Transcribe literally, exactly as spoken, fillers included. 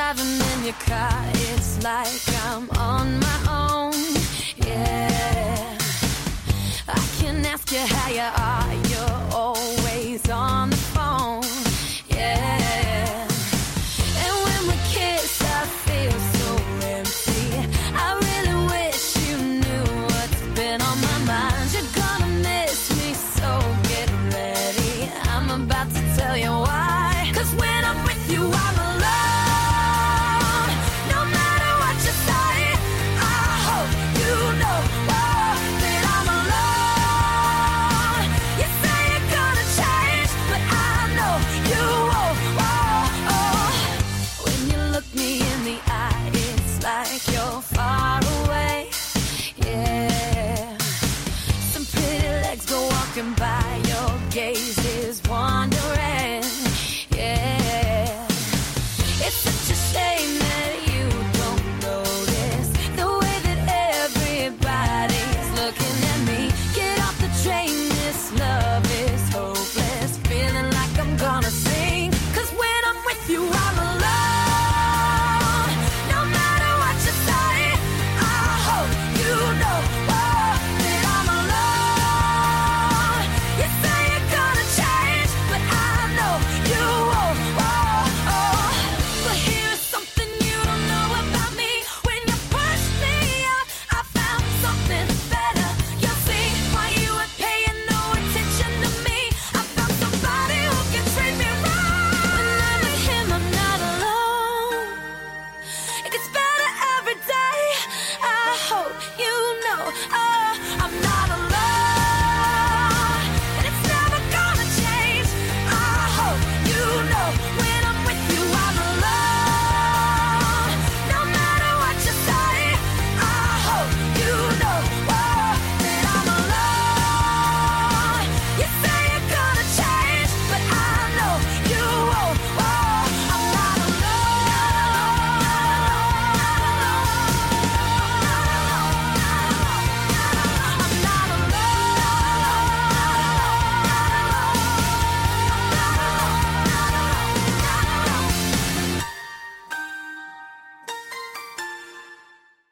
driving in your car, it's like I'm on my own. Yeah, I can ask you how you are, you're always on the phone. Yeah, and when we kiss, I feel so empty. I really wish you knew what's been on my mind. You're gonna miss me, so get ready. I'm about to tell you why. 'Cause when I'm with you, I'm alone. No matter what you say, I hope you know oh, that I'm alone. You say you're gonna change, but I know you won't. Oh, oh. When you look me in the eye, it's like you're far away. Yeah, some pretty legs go walking by, your gaze is wandering. Yeah, it's such a shame that you don't notice the way that everybody's looking at me. Get off the train, this love is hopeless. Feeling like I'm gonna sing. 'Cause when I'm with you, I'm alone. No matter what you say, I hope you know oh, that I'm alone. You say you're gonna change, but I know you won't. Oh, oh. But here's something you don't know about me. When you push me out, I found something better. You'll see why you were paying no attention to me. I found somebody who can treat me right. When I'm with him, I'm not alone. It gets better every day. I hope you know oh, I'm not alone.